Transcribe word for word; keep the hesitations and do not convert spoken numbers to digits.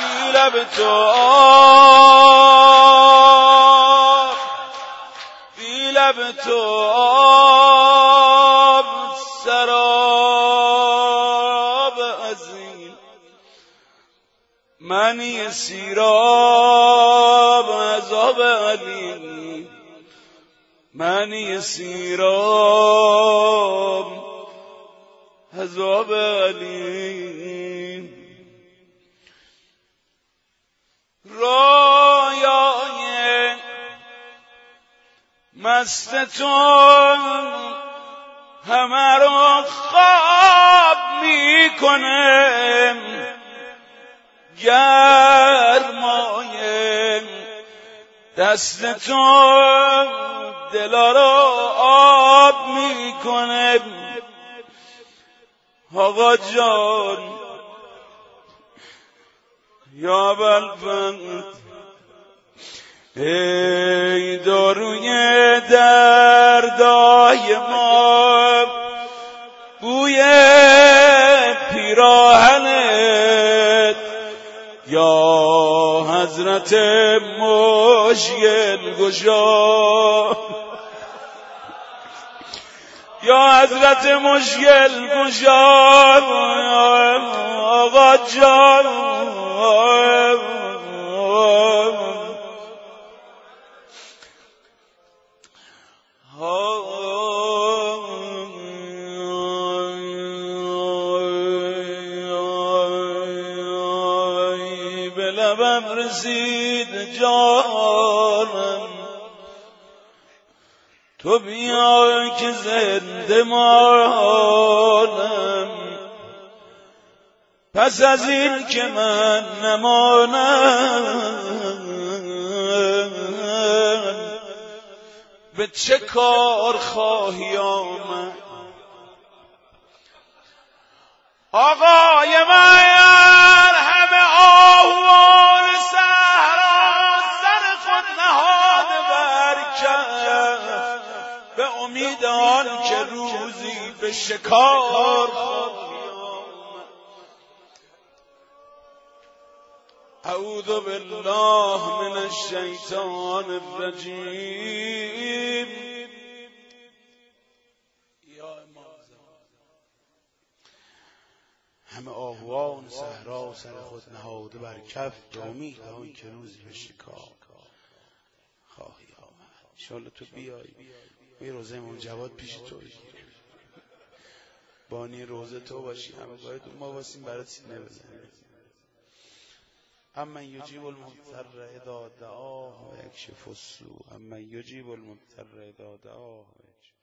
بی لب تو آب، بی لب تو آب سراب عظیم، منی سیراب عذاب علیم، منی سیراب عذاب علیم. رویای مست تو همه رو خواب میکنه، گرمای دست تو دلا رو آب میکنه. آقا جان یا بلبند، ای داروی دردای ما، بوی پیراهنت یا حضرت مشکل گشا، یا حضرت مشکل گشا. آقا جان به لبم رسید جانم، تو بیا که زنده مانم، پس از این که من نمانم، به چه کار خواهی آمد؟ آقای من همه آهوان صحرا سر خود نهاده بر کف، به امید آن که روزی به شکار خواهی آمد. اعوذ بالله من الشیطان الرجیم. همه آهوان صحرا سر خود نهاده بر کف، به امید آن که روزی به شکار خواهی آمد. انشاءالله تو بیایی یه روزه امام جواد پیش تو بگیریم، بانی روزه تو باشی، همه باید ما باشیم برات سینه بزنیم. اما یجیب المضطر اذا دعاه و یکشف السوء، اما یجیب المضطر اذا دعاه و یکشف